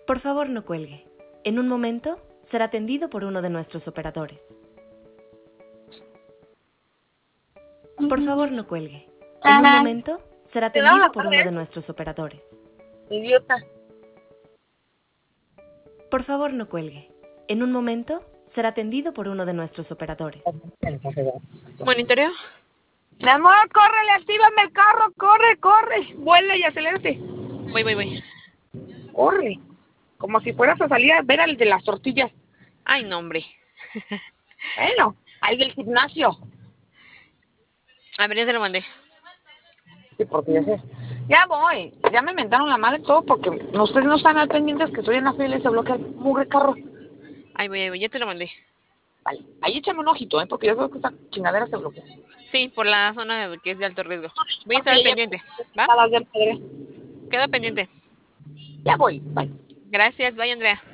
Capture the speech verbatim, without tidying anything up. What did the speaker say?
Por favor, no cuelgue. En un momento será atendido por uno de nuestros operadores. Por favor, no cuelgue. En un momento será Te daba atendido la por madre, uno de nuestros operadores. idiota. Por favor, no cuelgue. En un momento será atendido por uno de nuestros operadores. Monitoreo. Mi amor, córrele, actívame el carro, corre, corre. Vuela y acelérate. Voy, voy, voy. Corre. Como si fueras a salir a ver al de las tortillas. Ay, no, hombre. Bueno, al del gimnasio. A ver, ya te lo mandé. Sí, porque ya sé. Ya voy. Ya me inventaron la madre todo porque ustedes no están al pendientes que estoy en la fila y se bloquea el mugre carro. Ay, voy, voy, ya te lo mandé. Vale. Ahí échame un ojito, ¿eh? Porque yo creo que esta chingadera se bloquea. Sí, por la zona que es de alto riesgo. Voy a Porque estar al ella- pendiente. ¿Va? Patadas de madre. Queda pendiente. Ya voy. Bye. Gracias, bye, Andrea.